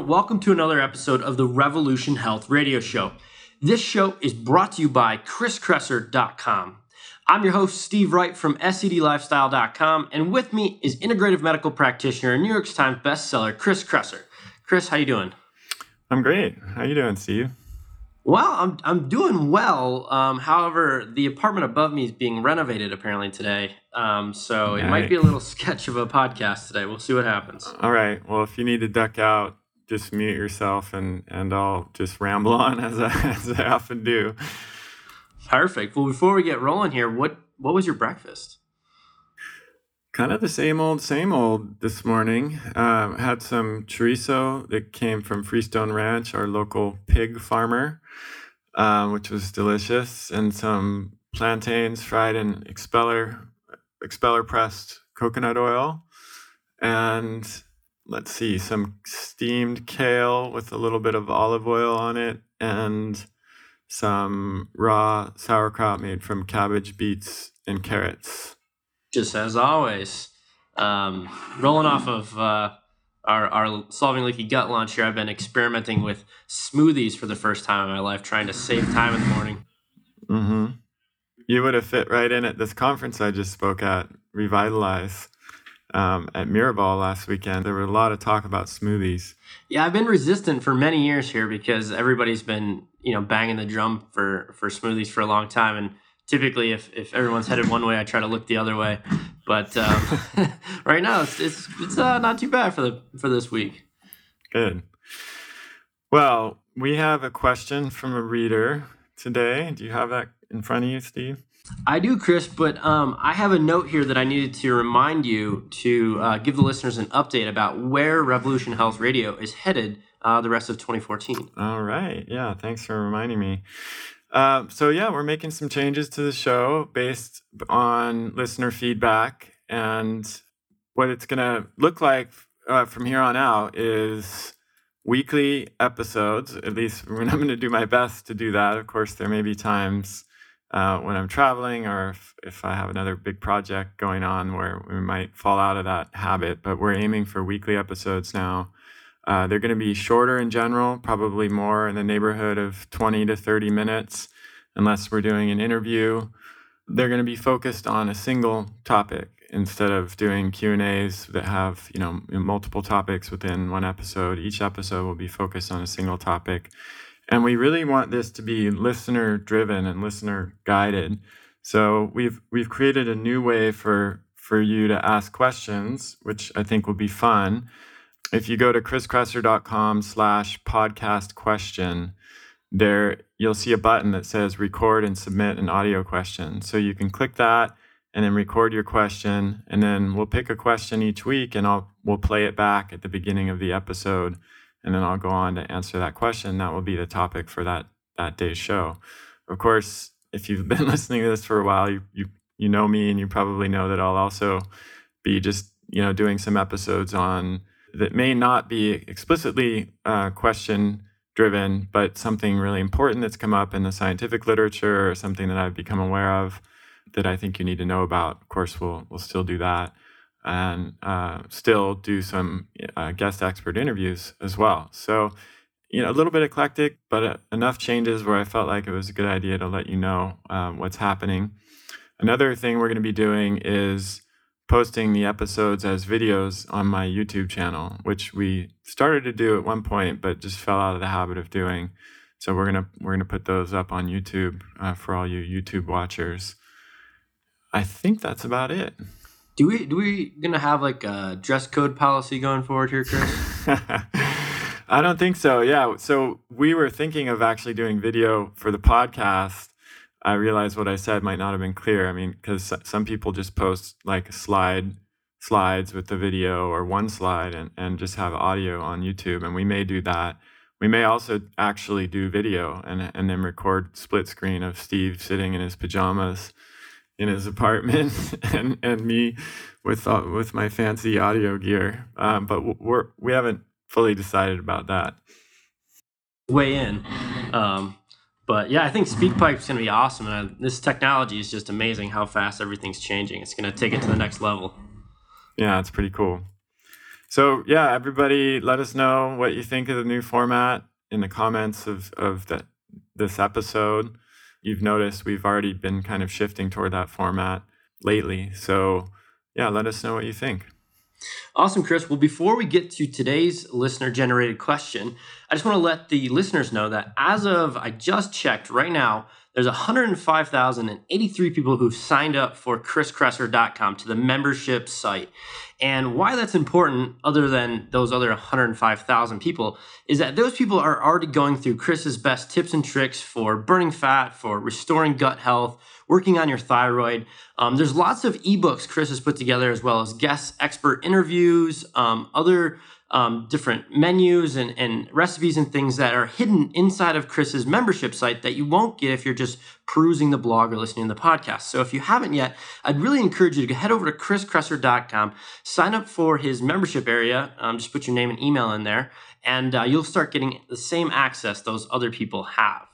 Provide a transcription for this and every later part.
everyone. Welcome to another episode of the Revolution Health Radio Show. This show is brought to you by chriskresser.com. I'm your host, Steve Wright from SEDlifestyle.com, and with me is integrative medical practitioner and New York Times bestseller, Chris Kresser. Chris, how you doing? I'm great. How you doing, Steve? Well, I'm doing well. However, the apartment above me is being renovated apparently today, so it might be a little sketch of a podcast today. We'll see what happens. All right. Well, if you need to duck out, just mute yourself, and I'll just ramble on as I often do. Perfect. Well, before we get rolling here, what was your breakfast? Kind of the same old this morning. Had some chorizo that came from Freestone Ranch, our local pig farmer, which was delicious, and some plantains fried in expeller pressed coconut oil, and let's see, some steamed kale with a little bit of olive oil on it, and some raw sauerkraut made from cabbage, beets, and carrots. Just as always, rolling off of our Solving Leaky Gut launch here, I've been experimenting with smoothies for the first time in my life, trying to save time in the morning. Mm-hmm. You would have fit right in at this conference I just spoke at, Revitalize, at Mirabal last weekend. There were a lot of talk about smoothies. Yeah, I've been resistant for many years here because everybody's been, banging the drum for smoothies for a long time, and typically, if everyone's headed one way, I try to look the other way. But right now, it's not too bad for this week. Good. Well, we have a question from a reader today. Do you have that in front of you, Steve? I do, Chris, but I have a note here that I needed to remind you to give the listeners an update about where Revolution Health Radio is headed the rest of 2014. All right. Yeah, thanks for reminding me. We're making some changes to the show based on listener feedback, and what it's going to look like from here on out is weekly episodes. At least I'm going to do my best to do that. Of course, there may be times when I'm traveling or if I have another big project going on where we might fall out of that habit, but we're aiming for weekly episodes now. They're going to be shorter in general, probably more in the neighborhood of 20 to 30 minutes, unless we're doing an interview. They're going to be focused on a single topic instead of doing Q&As that have, multiple topics within one episode. Each episode will be focused on a single topic. And we really want this to be listener driven and listener guided. So we've created a new way for you to ask questions, which I think will be fun. If you go to chriskresser.com/podcast question, there you'll see a button that says record and submit an audio question. So you can click that and then record your question, and then we'll pick a question each week and we'll play it back at the beginning of the episode, and then I'll go on to answer that question. That will be the topic for that day's show. Of course, if you've been listening to this for a while, you know me, and you probably know that I'll also be just doing some episodes on that may not be explicitly question driven, but something really important that's come up in the scientific literature or something that I've become aware of that I think you need to know about. Of course, we'll still do that, and still do some guest expert interviews as well. So, a little bit eclectic, but enough changes where I felt like it was a good idea to let you know what's happening. Another thing we're going to be doing is posting the episodes as videos on my YouTube channel, which we started to do at one point, but just fell out of the habit of doing. So we're gonna put those up on YouTube for all you YouTube watchers. I think that's about it. Do we gonna have like a dress code policy going forward here, Chris? I don't think so. Yeah. So we were thinking of actually doing video for the podcast. I realized what I said might not have been clear. I mean, because some people just post like slides with the video or one slide and just have audio on YouTube, and we may do that. We may also actually do video and then record split screen of Steve sitting in his pajamas in his apartment and me with my fancy audio gear. But we haven't fully decided about that. Weigh in. But yeah, I think SpeakPipe's going to be awesome. And this technology is just amazing how fast everything's changing. It's going to take it to the next level. Yeah, it's pretty cool. So yeah, everybody, let us know what you think of the new format in the comments of this episode. You've noticed we've already been kind of shifting toward that format lately. So yeah, let us know what you think. Awesome, Chris. Well, before we get to today's listener generated question, I just want to let the listeners know that as of I just checked right now, there's 105,083 people who've signed up for chriskresser.com to the membership site. And why that's important, other than those other 105,000 people, is that those people are already going through Chris's best tips and tricks for burning fat, for restoring gut health, working on your thyroid. There's lots of ebooks Chris has put together, as well as guest expert interviews, other different menus and recipes and things that are hidden inside of Chris's membership site that you won't get if you're just perusing the blog or listening to the podcast. So if you haven't yet, I'd really encourage you to head over to chriskresser.com, sign up for his membership area, just put your name and email in there, and you'll start getting the same access those other people have.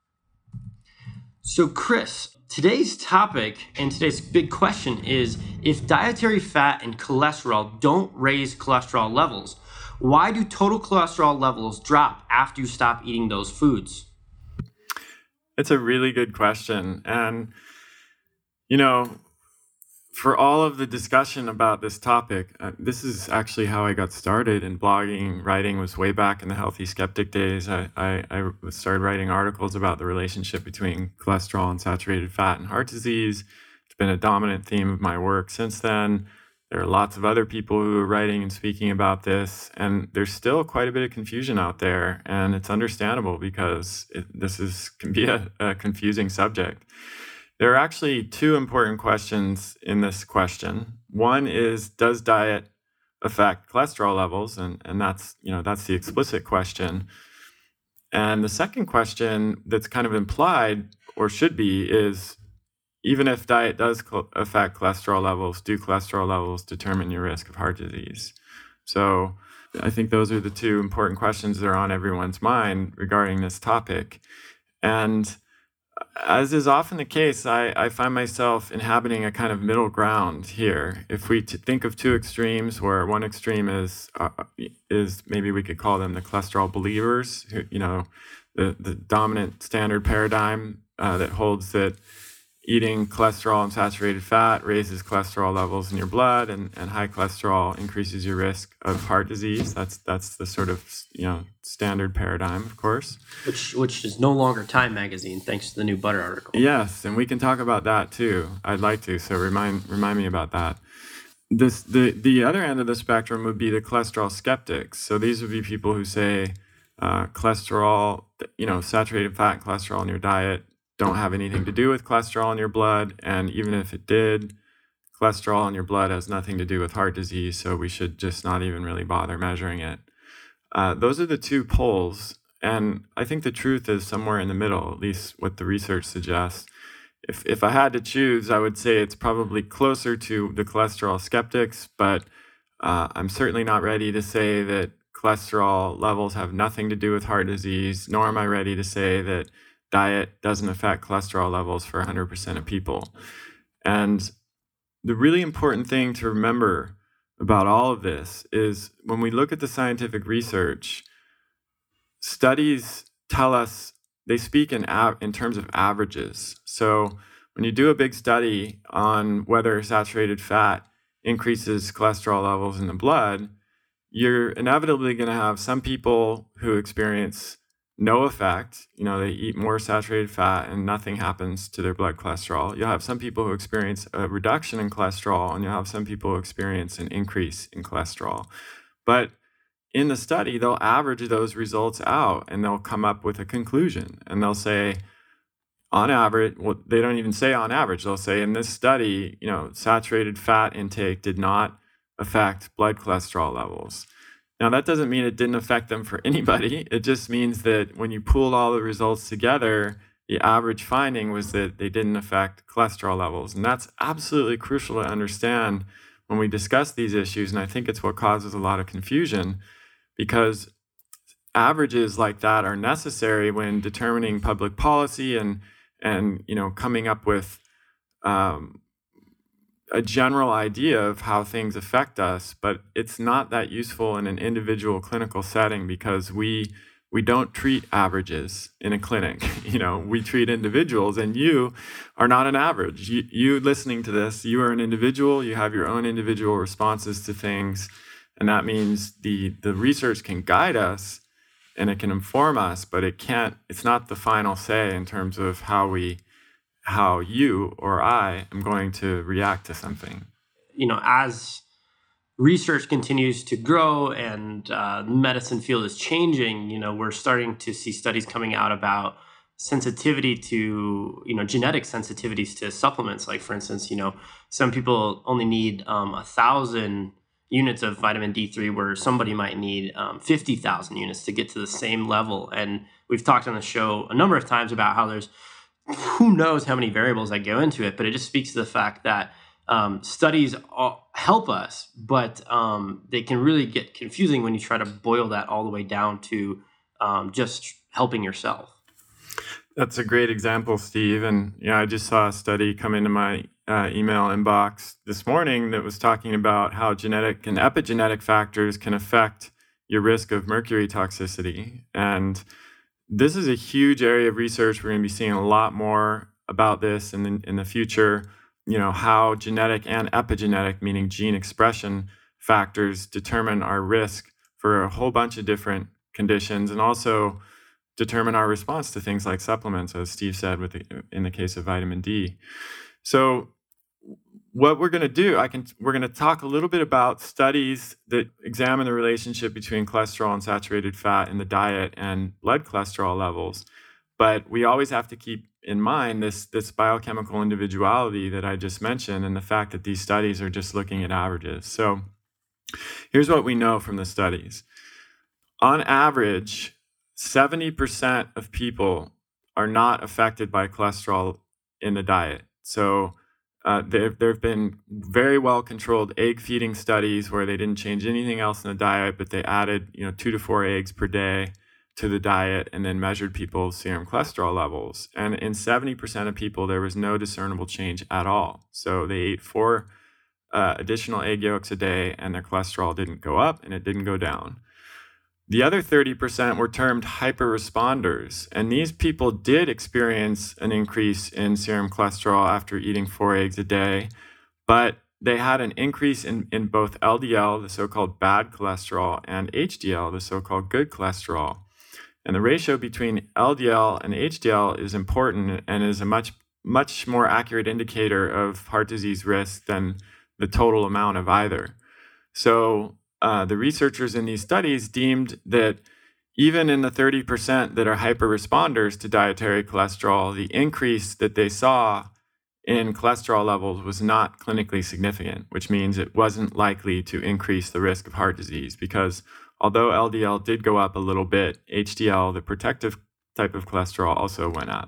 So Chris, today's topic and today's big question is, if dietary fat and cholesterol don't raise cholesterol levels, why do total cholesterol levels drop after you stop eating those foods? It's a really good question. And, for all of the discussion about this topic, this is actually how I got started in blogging. Writing was way back in the Healthy Skeptic days. I started writing articles about the relationship between cholesterol and saturated fat and heart disease. It's been a dominant theme of my work since then. There are lots of other people who are writing and speaking about this, and there's still quite a bit of confusion out there, and it's understandable because this can be a confusing subject. There are actually two important questions in this question. One is, does diet affect cholesterol levels? And that's the explicit question. And the second question that's kind of implied, or should be, is, even if diet does affect cholesterol levels, do cholesterol levels determine your risk of heart disease? So I think those are the two important questions that are on everyone's mind regarding this topic. And as is often the case, I find myself inhabiting a kind of middle ground here. If we think of two extremes, where one extreme is maybe we could call them the cholesterol believers, who, the dominant standard paradigm that holds that eating cholesterol and saturated fat raises cholesterol levels in your blood, and high cholesterol increases your risk of heart disease. That's the sort of standard paradigm, of course. Which is no longer Time magazine, thanks to the new butter article. Yes, and we can talk about that too. I'd like to. So remind me about that. The other end of the spectrum would be the cholesterol skeptics. So these would be people who say cholesterol, saturated fat and cholesterol in your diet don't have anything to do with cholesterol in your blood, and even if it did, cholesterol in your blood has nothing to do with heart disease, so we should just not even really bother measuring it. Those are the two poles, and I think the truth is somewhere in the middle, at least what the research suggests. If I had to choose, I would say it's probably closer to the cholesterol skeptics, but I'm certainly not ready to say that cholesterol levels have nothing to do with heart disease, nor am I ready to say that diet doesn't affect cholesterol levels for 100% of people. And the really important thing to remember about all of this is, when we look at the scientific research, studies tell us, they speak in terms of averages. So when you do a big study on whether saturated fat increases cholesterol levels in the blood, you're inevitably going to have some people who experience no effect. They eat more saturated fat and nothing happens to their blood cholesterol. You'll have some people who experience a reduction in cholesterol, and you'll have some people who experience an increase in cholesterol. But in the study, they'll average those results out and they'll come up with a conclusion. And they'll say, on average, well, they don't even say on average. They'll say, in this study, saturated fat intake did not affect blood cholesterol levels. Now, that doesn't mean it didn't affect them for anybody. It just means that when you pooled all the results together, the average finding was that they didn't affect cholesterol levels. And that's absolutely crucial to understand when we discuss these issues. And I think it's what causes a lot of confusion, because averages like that are necessary when determining public policy and coming up with a general idea of how things affect us, but it's not that useful in an individual clinical setting because we don't treat averages in a clinic. We treat individuals, and you are not an average. You listening to this, you are an individual. You have your own individual responses to things, and that means the research can guide us and it can inform us, but it's not the final say in terms of how you or I am going to react to something. As research continues to grow and the medicine field is changing, we're starting to see studies coming out about sensitivity to, genetic sensitivities to supplements. Like, for instance, some people only need 1,000 units of vitamin D3, where somebody might need 50,000 units to get to the same level. And we've talked on the show a number of times about how there's who knows how many variables that go into it, but it just speaks to the fact that studies help us, but they can really get confusing when you try to boil that all the way down to just helping yourself. That's a great example, Steve. And I just saw a study come into my email inbox this morning that was talking about how genetic and epigenetic factors can affect your risk of mercury toxicity. And this is a huge area of research. We're going to be seeing a lot more about this in the future. How genetic and epigenetic, meaning gene expression factors, determine our risk for a whole bunch of different conditions, and also determine our response to things like supplements, as Steve said, in the case of vitamin D. So what we're going to do, we're going to talk a little bit about studies that examine the relationship between cholesterol and saturated fat in the diet and blood cholesterol levels. But we always have to keep in mind this biochemical individuality that I just mentioned, and the fact that these studies are just looking at averages. So here's what we know from the studies. On average, 70% of people are not affected by cholesterol in the diet. So there have been very well-controlled egg feeding studies where they didn't change anything else in the diet, but they added 2 to 4 eggs per day to the diet and then measured people's serum cholesterol levels. And in 70% of people, there was no discernible change at all. So they ate 4 additional egg yolks a day, and their cholesterol didn't go up and it didn't go down. The other 30% were termed hyperresponders, and these people did experience an increase in serum cholesterol after eating 4 eggs a day, but they had an increase in both LDL, the so-called bad cholesterol, and HDL, the so-called good cholesterol. And the ratio between LDL and HDL is important and is a much, much more accurate indicator of heart disease risk than the total amount of either. So the researchers in these studies deemed that even in the 30% that are hyperresponders to dietary cholesterol, the increase that they saw in cholesterol levels was not clinically significant, which means it wasn't likely to increase the risk of heart disease, because although LDL did go up a little bit, HDL, the protective type of cholesterol, also went up.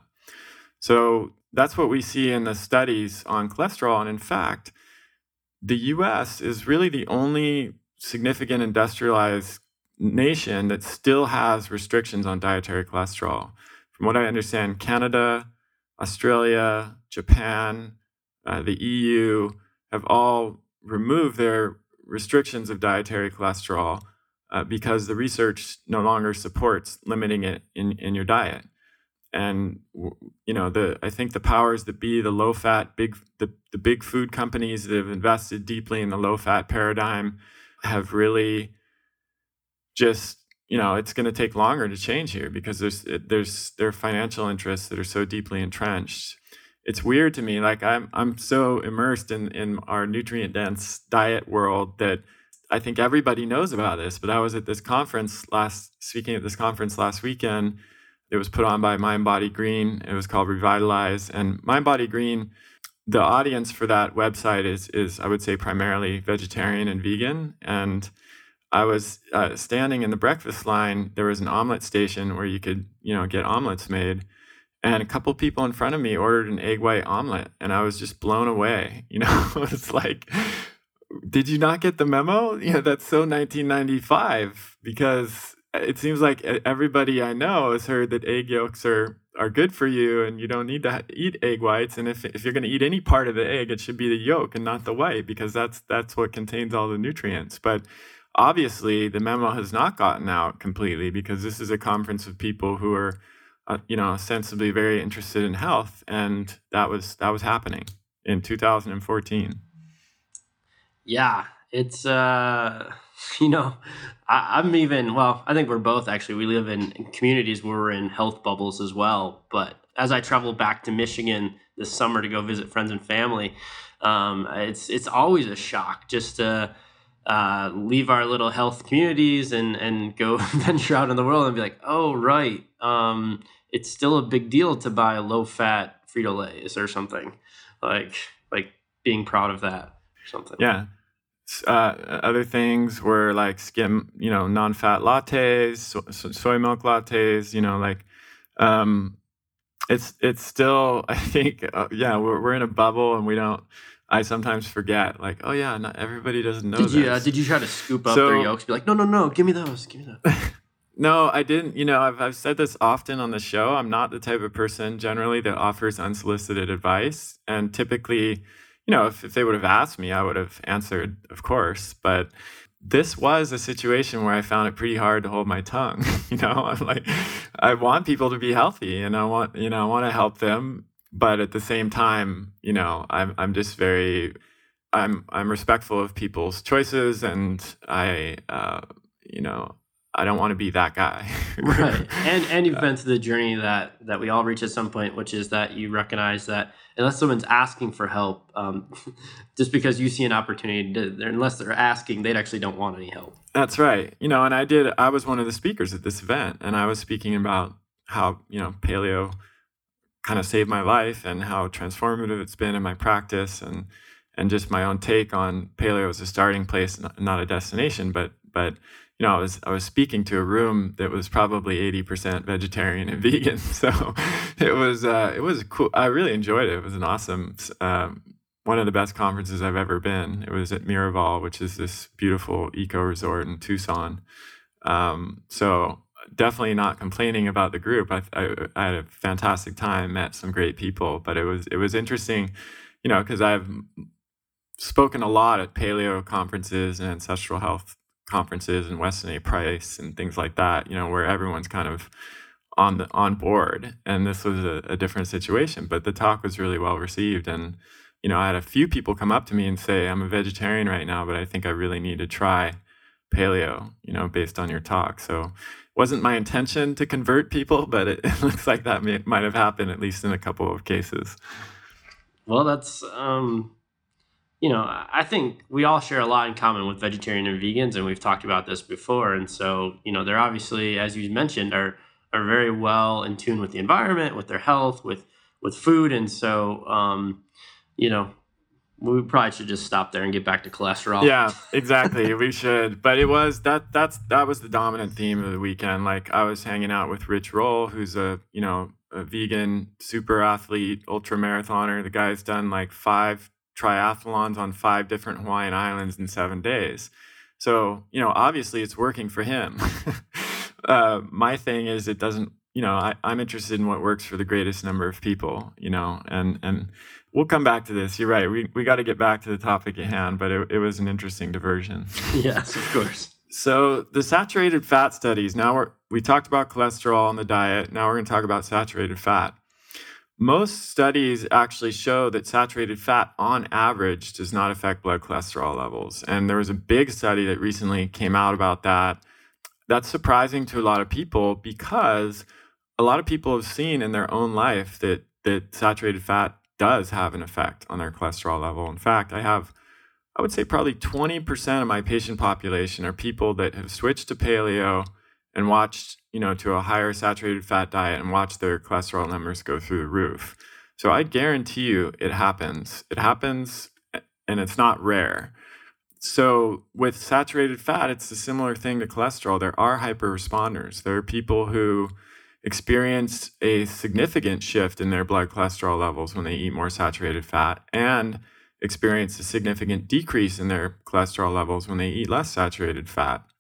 So that's what we see in the studies on cholesterol. And in fact, the US is really the only significant industrialized nation that still has restrictions on dietary cholesterol. From what I understand, Canada, Australia, Japan, the EU have all removed their restrictions of dietary cholesterol because the research no longer supports limiting it in your diet. And I think the powers that be, the low-fat, the big food companies that have invested deeply in the low-fat paradigm, have really just, it's going to take longer to change here because there are financial interests that are so deeply entrenched. It's weird to me. Like I'm so immersed in our nutrient-dense diet world that I think everybody knows about this. But I was at this conference speaking at this conference last weekend. It was put on by Mind Body Green. It was called Revitalize. And Mind Body Green, the audience for that website is I would say primarily vegetarian and vegan. And I was standing in the breakfast line. There was an omelet station where you could, get omelets made. And a couple people in front of me ordered an egg white omelet. And I was just blown away. It's like, did you not get the memo? That's so 1995, because it seems like everybody I know has heard that egg yolks are good for you, and you don't need to eat egg whites. And if you're going to eat any part of the egg, it should be the yolk and not the white, because that's what contains all the nutrients. But obviously, the memo has not gotten out completely, because this is a conference of people who are, ostensibly very interested in health, and that was happening in 2014. Yeah, it's I'm even, well, I think we're both actually, we live in communities where we're in health bubbles as well. But as I travel back to Michigan this summer to go visit friends and family, it's always a shock just to leave our little health communities and go venture out in the world and be like, oh, right. It's still a big deal to buy low fat Frito-Lays or something, like being proud of that or something. Yeah. Other things were like skim, non-fat lattes, soy milk lattes, it's still, I think, we're in a bubble, and I sometimes forget, like, oh yeah, not everybody doesn't know this. Did you try to scoop up their yolks? Be like, no, give me those. No, I didn't. I've said this often on the show. I'm not the type of person generally that offers unsolicited advice. And typically, if they would have asked me, I would have answered, of course. But this was a situation where I found it pretty hard to hold my tongue. I'm like, I want people to be healthy, and I want to help them. But at the same time, I'm just I'm respectful of people's choices, and I don't want to be that guy. Right. And you've been through the journey that we all reach at some point, which is that you recognize that unless someone's asking for help, just because you see an opportunity, unless they're asking, they actually don't want any help. That's right. And I was one of the speakers at this event, and I was speaking about how, paleo kind of saved my life and how transformative it's been in my practice, and just my own take on paleo as a starting place, not a destination, but I was speaking to a room that was probably 80% vegetarian and vegan. So it was cool. I really enjoyed it. It was an awesome, one of the best conferences I've ever been. It was at Miraval, which is this beautiful eco resort in Tucson. So definitely not complaining about the group. I had a fantastic time, met some great people, but it was interesting, because I've spoken a lot at paleo conferences and ancestral health conferences and Weston A. Price and things like that, where everyone's kind of on board. And this was a different situation, but the talk was really well received. And, I had a few people come up to me and say, I'm a vegetarian right now, but I think I really need to try paleo, based on your talk. So it wasn't my intention to convert people, but it looks like that might have happened, at least in a couple of cases. Well, that's, I think we all share a lot in common with vegetarian and vegans, and we've talked about this before. And so, they're obviously, as you mentioned, are very well in tune with the environment, with their health, with food. And so, we probably should just stop there and get back to cholesterol. Yeah, exactly. We should. But it was that was the dominant theme of the weekend. Like, I was hanging out with Rich Roll, who's a vegan super athlete, ultra marathoner. The guy's done like 5 triathlons on 5 different Hawaiian islands in 7 days. So, obviously it's working for him. My thing is, it doesn't, I'm interested in what works for the greatest number of people, and we'll come back to this. You're right. We got to get back to the topic at hand, but it was an interesting diversion. Yes, of course. So the saturated fat studies, now we talked about cholesterol and the diet. Now we're going to talk about saturated fat. Most studies actually show that saturated fat on average does not affect blood cholesterol levels. And there was a big study that recently came out about that. That's surprising to a lot of people, because a lot of people have seen in their own life that saturated fat does have an effect on their cholesterol level. In fact, I would say probably 20% of my patient population are people that have switched to paleo and watched, to a higher saturated fat diet, and watched their cholesterol numbers go through the roof. So I guarantee you it happens. It happens, and it's not rare. So with saturated fat, it's a similar thing to cholesterol. There are hyper-responders. There are people who experience a significant shift in their blood cholesterol levels when they eat more saturated fat, and experience a significant decrease in their cholesterol levels when they eat less saturated fat.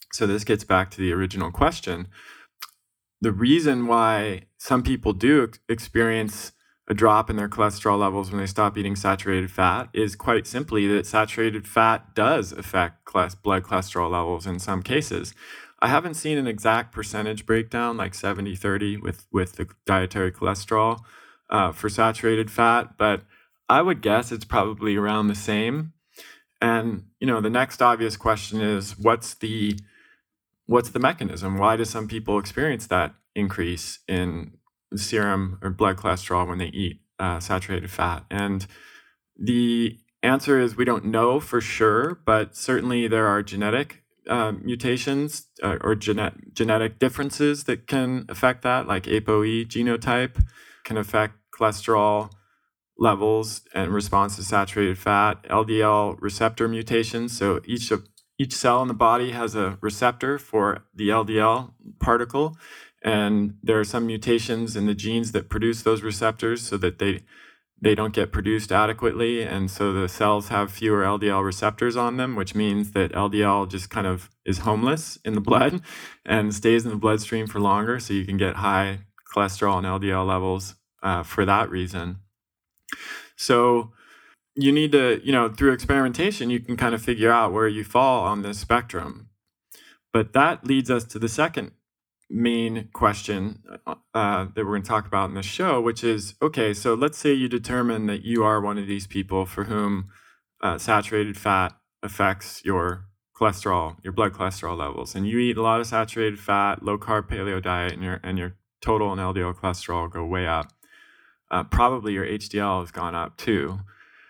So this gets back to the original question. The reason why some people do experience a drop in their cholesterol levels when they stop eating saturated fat is quite simply that saturated fat does affect blood cholesterol levels in some cases. I haven't seen an exact percentage breakdown like 70-30 with the dietary cholesterol for saturated fat, but I would guess it's probably around the same. And the next obvious question is what's the mechanism? Why do some people experience that increase in serum or blood cholesterol when they eat saturated fat? And the answer is we don't know for sure, but certainly there are genetic mutations or genetic differences that can affect that, like ApoE genotype can affect cholesterol levels and response to saturated fat, LDL receptor mutations. So each cell in the body has a receptor for the LDL particle, and there are some mutations in the genes that produce those receptors so that they don't get produced adequately, and so the cells have fewer LDL receptors on them, which means that LDL just kind of is homeless in the blood and stays in the bloodstream for longer, so you can get high cholesterol and LDL levels for that reason. So you need to, through experimentation, you can kind of figure out where you fall on this spectrum. But that leads us to the second main question that we're going to talk about in this show, which is, okay, so let's say you determine that you are one of these people for whom saturated fat affects your cholesterol, your blood cholesterol levels, and you eat a lot of saturated fat, low carb paleo diet, and your total and LDL cholesterol go way up. Probably your HDL has gone up too.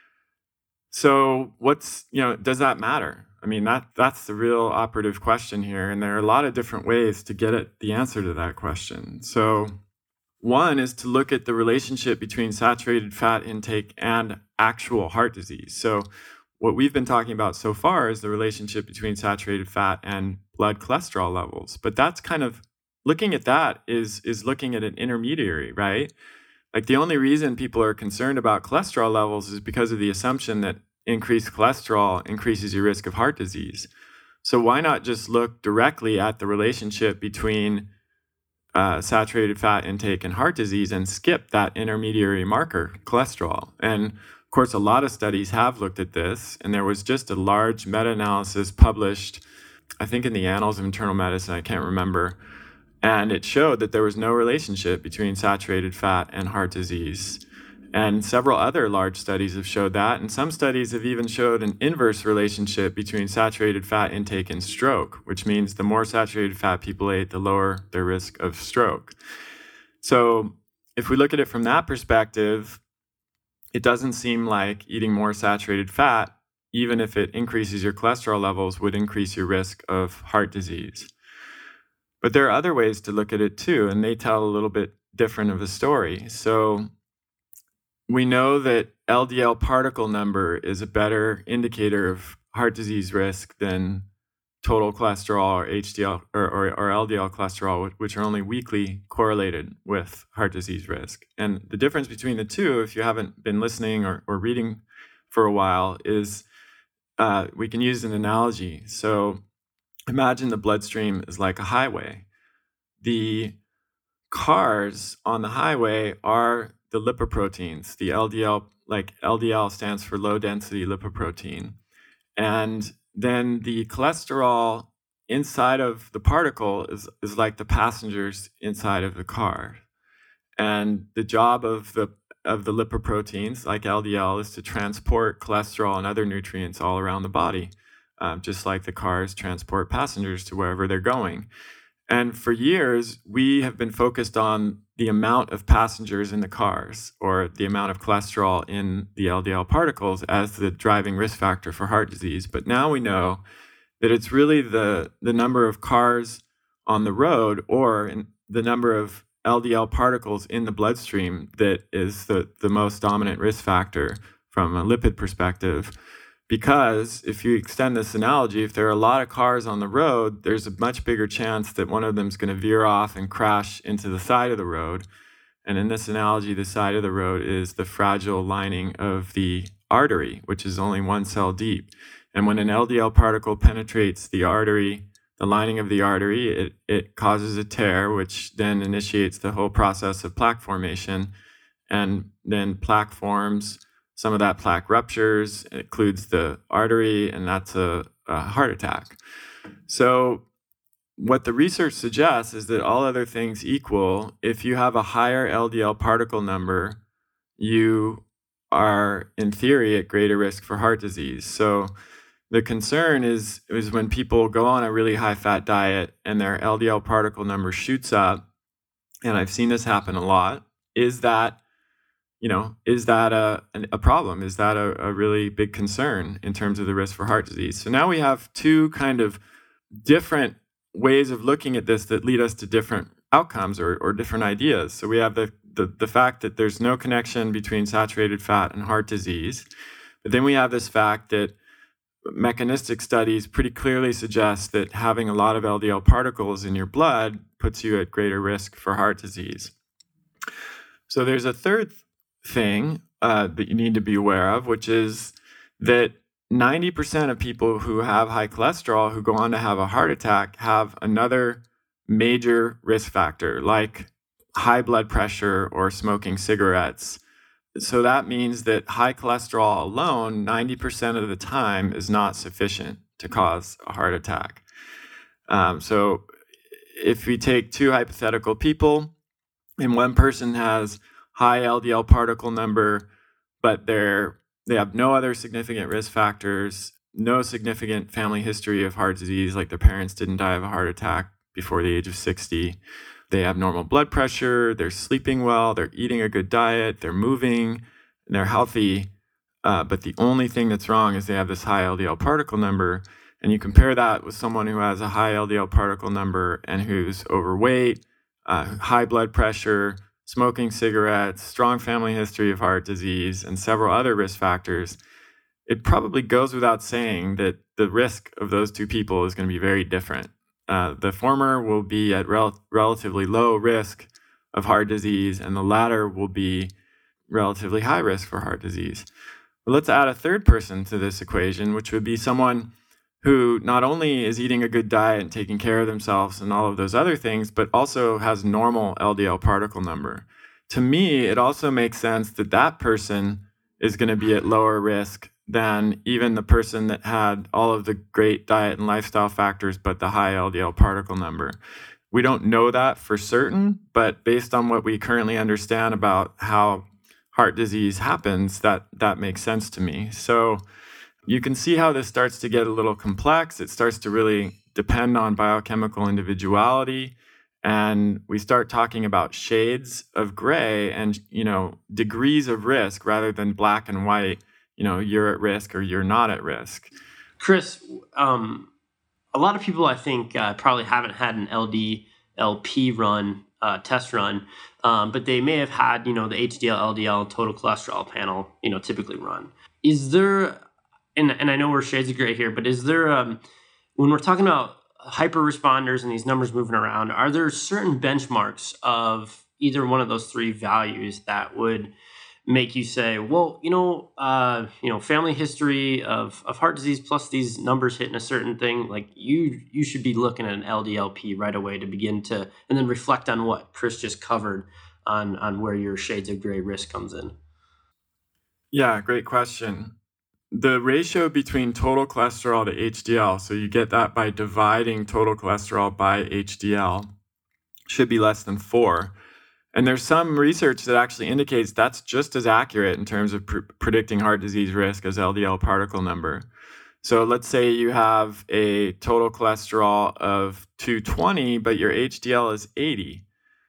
So does that matter? I mean, that's the real operative question here. And there are a lot of different ways to get at the answer to that question. So one is to look at the relationship between saturated fat intake and actual heart disease. So what we've been talking about so far is the relationship between saturated fat and blood cholesterol levels. But that's kind of looking at that is looking at an intermediary, right? Like the only reason people are concerned about cholesterol levels is because of the assumption that increased cholesterol increases your risk of heart disease. So why not just look directly at the relationship between saturated fat intake and heart disease and skip that intermediary marker, cholesterol? And of course, a lot of studies have looked at this, and there was just a large meta-analysis published, I think in the Annals of Internal Medicine, I can't remember, and it showed that there was no relationship between saturated fat and heart disease. And several other large studies have showed that. And some studies have even showed an inverse relationship between saturated fat intake and stroke, which means the more saturated fat people ate, the lower their risk of stroke. So if we look at it from that perspective, it doesn't seem like eating more saturated fat, even if it increases your cholesterol levels, would increase your risk of heart disease. But there are other ways to look at it too, and they tell a little bit different of a story. So we know that LDL particle number is a better indicator of heart disease risk than total cholesterol or HDL or LDL cholesterol, which are only weakly correlated with heart disease risk. And the difference between the two, if you haven't been listening or reading for a while, is we can use an analogy. So imagine the bloodstream is like a highway. The cars on the highway are the lipoproteins, the LDL, like LDL stands for low density lipoprotein. And then the cholesterol inside of the particle is like the passengers inside of the car. And the job of the lipoproteins, like LDL, is to transport cholesterol and other nutrients all around the body, just like the cars transport passengers to wherever they're going. And for years, we have been focused on the amount of passengers in the cars or the amount of cholesterol in the LDL particles as the driving risk factor for heart disease. But now we know that it's really the number of cars on the road or the number of LDL particles in the bloodstream that is the most dominant risk factor from a lipid perspective. Because if you extend this analogy, if there are a lot of cars on the road, there's a much bigger chance that one of them is going to veer off and crash into the side of the road. And in this analogy, the side of the road is the fragile lining of the artery, which is only one cell deep. And when an LDL particle penetrates the artery, the lining of the artery, it causes a tear, which then initiates the whole process of plaque formation. And then plaque forms, some of that plaque ruptures, it occludes the artery, and that's a heart attack. So what the research suggests is that all other things equal, if you have a higher LDL particle number, you are, in theory, at greater risk for heart disease. So the concern is when people go on a really high-fat diet and their LDL particle number shoots up, and I've seen this happen a lot, is that a problem? Is that a really big concern in terms of the risk for heart disease? So now we have two kind of different ways of looking at this that lead us to different outcomes or different ideas. So we have the fact that there's no connection between saturated fat and heart disease. But then we have this fact that mechanistic studies pretty clearly suggest that having a lot of LDL particles in your blood puts you at greater risk for heart disease. So there's a third thing that you need to be aware of, which is that 90% of people who have high cholesterol who go on to have a heart attack have another major risk factor, like high blood pressure or smoking cigarettes. So that means that high cholesterol alone, 90% of the time, is not sufficient to cause a heart attack. So if we take two hypothetical people, and one person has high LDL particle number, but they have no other significant risk factors, no significant family history of heart disease, like their parents didn't die of a heart attack before the age of 60. They have normal blood pressure, they're sleeping well, they're eating a good diet, they're moving, and they're healthy. But the only thing that's wrong is they have this high LDL particle number. And you compare that with someone who has a high LDL particle number and who's overweight, high blood pressure, smoking cigarettes, strong family history of heart disease, and several other risk factors. It probably goes without saying that the risk of those two people is going to be very different. The former will be at relatively low risk of heart disease, and the latter will be relatively high risk for heart disease. But let's add a third person to this equation, which would be someone who not only is eating a good diet and taking care of themselves and all of those other things, but also has normal LDL particle number. To me, it also makes sense that that person is going to be at lower risk than even the person that had all of the great diet and lifestyle factors, but the high LDL particle number. We don't know that for certain, but based on what we currently understand about how heart disease happens, that makes sense to me. So you can see how this starts to get a little complex. It starts to really depend on biochemical individuality. And we start talking about shades of gray and, degrees of risk rather than black and white, you're at risk or you're not at risk. Chris, a lot of people, I think, probably haven't had an LDLP run, test run, but they may have had, the HDL, LDL, total cholesterol panel, typically run. Is there, and I know we're shades of gray here, but is there, when we're talking about hyper responders and these numbers moving around, are there certain benchmarks of either one of those three values that would make you say, well, family history of heart disease plus these numbers hitting a certain thing, like you should be looking at an LDLP right away to begin to, and then reflect on what Chris just covered on where your shades of gray risk comes in? Yeah, great question. The ratio between total cholesterol to HDL, so you get that by dividing total cholesterol by HDL, should be less than 4. And there's some research that actually indicates that's just as accurate in terms of predicting heart disease risk as LDL particle number. So let's say you have a total cholesterol of 220, but your HDL is 80.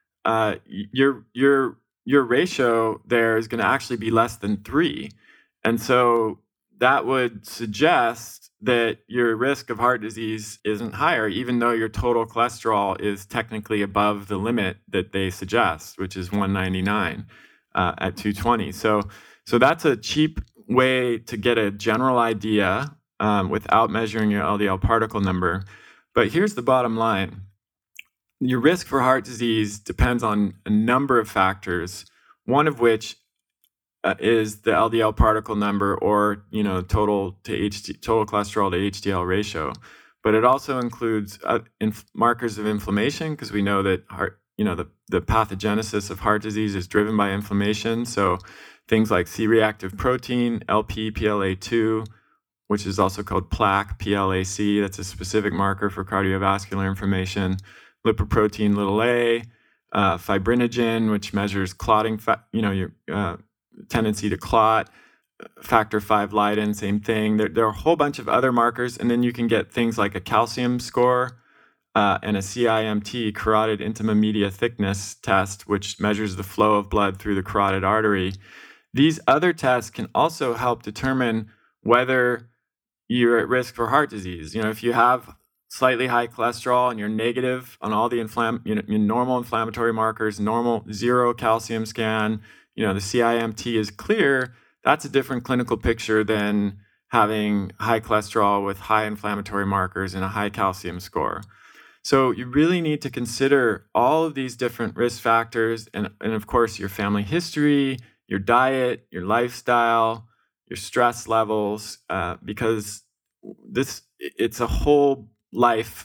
Your ratio there is going to actually be less than 3. And so that would suggest that your risk of heart disease isn't higher, even though your total cholesterol is technically above the limit that they suggest, which is 199 at 220. So that's a cheap way to get a general idea without measuring your LDL particle number. But here's the bottom line. Your risk for heart disease depends on a number of factors, one of which is the LDL particle number or total cholesterol to HDL ratio. but it also includes markers of inflammation, because we know that the pathogenesis of heart disease is driven by inflammation. So things like C-reactive protein, LP, PLA2, which is also called plaque, PLAC. That's a specific marker for cardiovascular inflammation. Lipoprotein a, fibrinogen, which measures clotting, your tendency to clot. Factor V Leiden, same thing. There are a whole bunch of other markers, and then you can get things like a calcium score and a CIMT, carotid intima media thickness test, which measures the flow of blood through the carotid artery. These other tests can also help determine whether you're at risk for heart disease. If you have slightly high cholesterol and you're negative on all the your normal inflammatory markers, normal zero calcium scan, the CIMT is clear, that's a different clinical picture than having high cholesterol with high inflammatory markers and a high calcium score. So you really need to consider all of these different risk factors and of course, your family history, your diet, your lifestyle, your stress levels, because it's a whole life,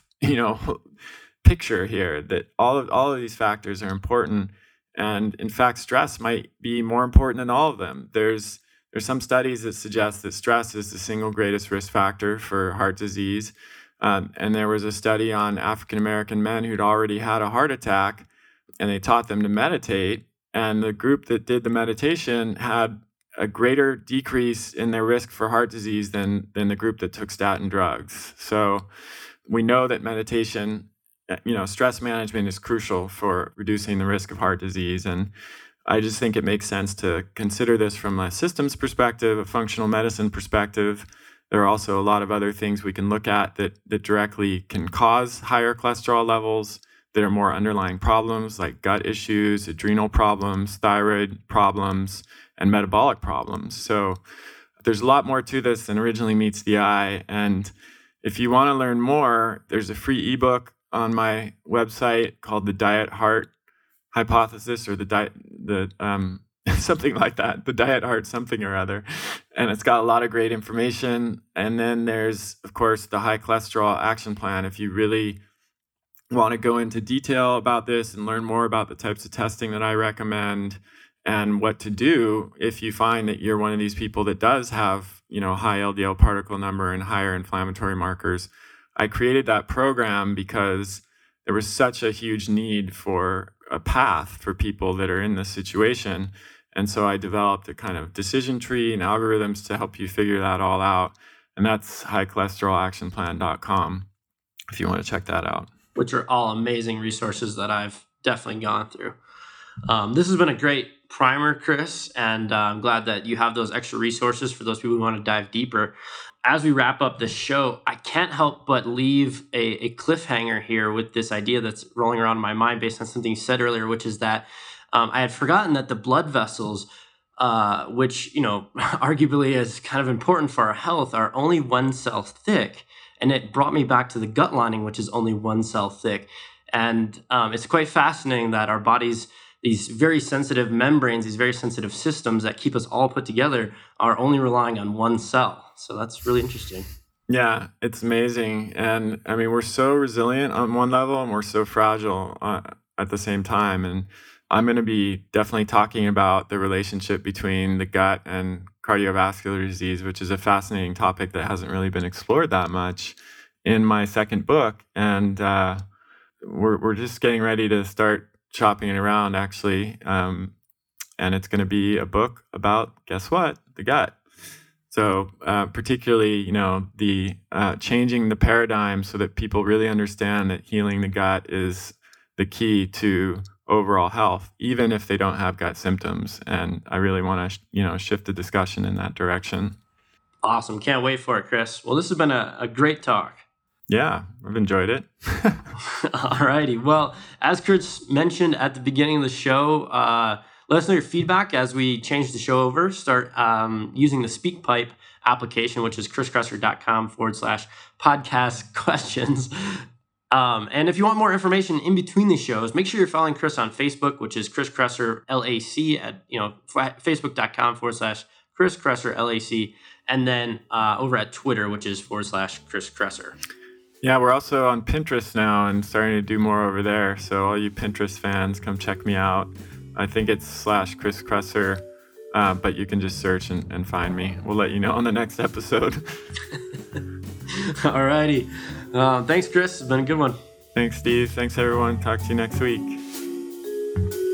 picture here, that all of these factors are important. And in fact, stress might be more important than all of them. There's some studies that suggest that stress is the single greatest risk factor for heart disease. And there was a study on African-American men who'd already had a heart attack, and they taught them to meditate. And the group that did the meditation had a greater decrease in their risk for heart disease than the group that took statin drugs. So we know that meditation, stress management is crucial for reducing the risk of heart disease. And I just think it makes sense to consider this from a systems perspective, a functional medicine perspective. There are also a lot of other things we can look at that directly can cause higher cholesterol levels, that are more underlying problems like gut issues, adrenal problems, thyroid problems, and metabolic problems. So there's a lot more to this than originally meets the eye. And if you want to learn more, there's a free ebook on my website called The Diet Heart Hypothesis, or something like that, The Diet Heart something or other. And it's got a lot of great information. And then there's, of course, the High Cholesterol Action Plan. If you really want to go into detail about this and learn more about the types of testing that I recommend and what to do if you find that you're one of these people that does have, high LDL particle number and higher inflammatory markers. I created that program because there was such a huge need for a path for people that are in this situation. And so I developed a kind of decision tree and algorithms to help you figure that all out. And that's highcholesterolactionplan.com if you want to check that out. Which are all amazing resources that I've definitely gone through. This has been a great primer, Chris, and I'm glad that you have those extra resources for those people who want to dive deeper. As we wrap up the show, I can't help but leave a cliffhanger here with this idea that's rolling around in my mind based on something you said earlier, which is that I had forgotten that the blood vessels, which, arguably is kind of important for our health, are only 1 cell thick. And it brought me back to the gut lining, which is only 1 cell thick. And it's quite fascinating that our bodies, these very sensitive membranes, these very sensitive systems that keep us all put together, are only relying on 1 cell. So that's really interesting. Yeah, it's amazing. And I mean, we're so resilient on one level and we're so fragile at the same time. And I'm going to be definitely talking about the relationship between the gut and cardiovascular disease, which is a fascinating topic that hasn't really been explored that much, in my second book. And we're just getting ready to start shopping it around, actually. And it's going to be a book about, guess what? The gut. So particularly, the changing the paradigm so that people really understand that healing the gut is the key to overall health, even if they don't have gut symptoms. And I really want to, shift the discussion in that direction. Awesome. Can't wait for it, Chris. Well, this has been a great talk. Yeah, I've enjoyed it. All righty. Well, as Chris mentioned at the beginning of the show, let us know your feedback as we change the show over. Start using the SpeakPipe application, which is chriskresser.com/podcast questions. And if you want more information in between these shows, make sure you're following Chris on Facebook, which is Chris Kresser LAC at facebook.com/Chris Kresser LAC, and then over at Twitter, which is /Chris Kresser. Yeah, we're also on Pinterest now and starting to do more over there. So all you Pinterest fans, come check me out. I think it's /Chris Kresser, but you can just search and find me. We'll let you know on the next episode. All righty. Thanks, Chris. It's been a good one. Thanks, Steve. Thanks, everyone. Talk to you next week.